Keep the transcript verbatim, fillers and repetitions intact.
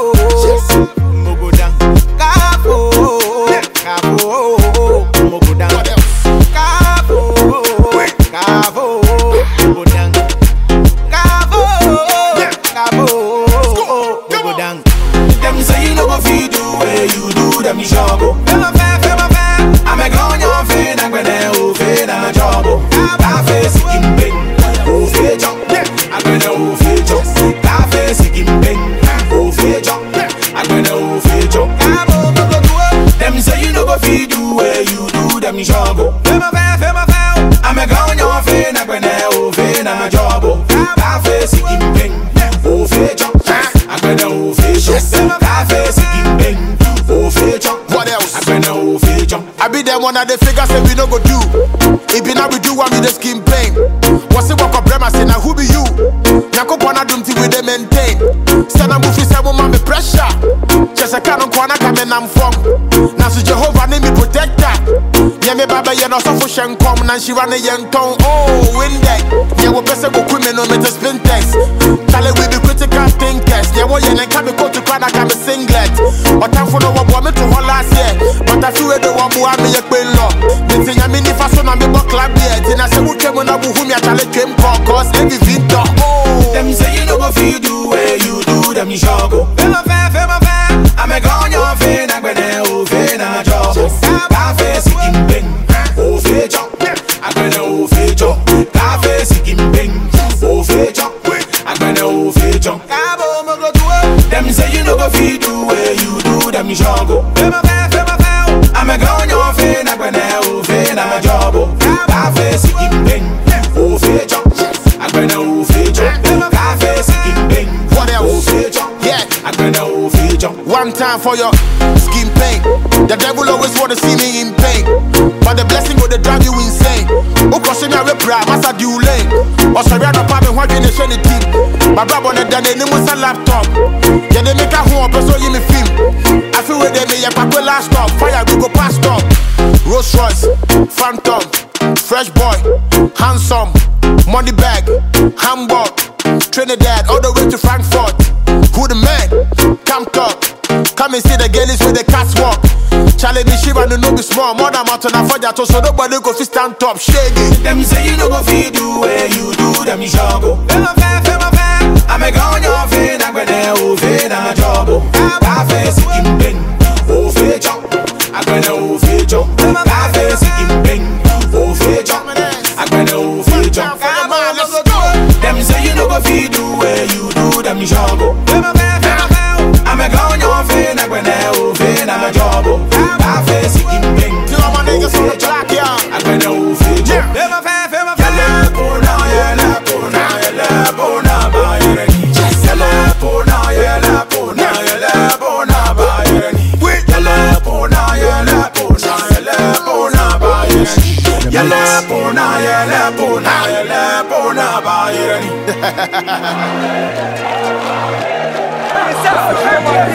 Mogodan, Kafo, Kafo, Mogodan, Kafo, Kafo, Mogodan, Kafo, Kafo, Mogodan. Them say you no go feed do where you do them job. Fema fair, fema fair. I'm a gone your fin, I'm gonna open a job. I face him bing, oh feature. I'm gonna oh feature. I face him bing, oh feature. I'm gonna oh feature. Them say you no go feed do where you do them job. Fema fair, fema fair. I'm a gone your fin, I'm gonna open a job. I face him bing, oh feature. I'm gonna oh feature. I face him bing, oh feature. What else? I'm gonna oh feature. I be them one of the figures say we no go do. If be now we do one with the skin pain. What's it walk up them I say now who be you? Nyako pana dumti with them maintain. Stand up with say woman me pressure. Just a canon kwana come and I'm from. Now so Jehovah name me protector. Yeah me baba yeah no so for shen come now she run a young tongue. Oh win that. Yeah we best go criminal me to spin text. Tell it we be critical thinkers. Yeah what yeah can be go to kwana can be singlet. But time for no one me to hold last year. But I feel the one who me a queen law. Me say me ni faso na me bo club here. Tina say we came na bu hu me atale came cause every victor. Oh them say you no go feel do where you do them jogo. Fema fair, fema fair. I'm a gone your fin, I'm gonna oh fin a job. I face him bing, oh feature. I'm gonna oh feature. I face him bing, oh feature. I'm gonna oh feature. Them say you no go feel do where you do them jogo. Fema fair, fema fair. I'm a gone your fin, I'm gonna oh fin a job. I face him bing, oh feature. I'm gonna oh feature. I face him bing, what else? Oh feature. Yeah, I'm gonna oh feature. one time for your skin pain. The devil always wanna see me in pain, but the blessing will drive you insane. Oh, cause me a repra, massa do lane. Or sorry, I'm not having one generation team. My brother on the day, they was a laptop. Yeah, they make a home, so you me film. I feel where they make a pack last stop. Fire, we go past stop. Rolls Royce, Phantom, Fresh Boy, Handsome, Money Bag, Hamburg, Trinidad, all the way to Frankfurt. Who the man? Come talk. Come and see the girlies with the catwalk. Charlie me shiva no no be small. More than mountain and fire so nobody go fi stand top. Shaggy. Them say you no go fi do where you do them jogo. Fema fair, fema fair. I'm a gone your fin, I'm gonna oh fin a jobo. I face him bing, oh feature. I'm gonna oh feature. I face him bing, oh feature. I'm gonna oh feature. Them say you no go fi do where you do them jogo. Fema fair, fema fair. I'm a gone your fin, I'm gonna oh fin a jobo. I face him bing, Till my niggas on the track, yeah. I'm gonna oh feature. Fema fair, fema fair. Yalla pona, yalla pona, yalla pona ba yereni. Yalla pona, yalla pona, yalla pona ba yereni. Yalla pona, yalla pona, yalla pona ba yereni. Yalla pona, yalla pona, yalla pona ba yereni.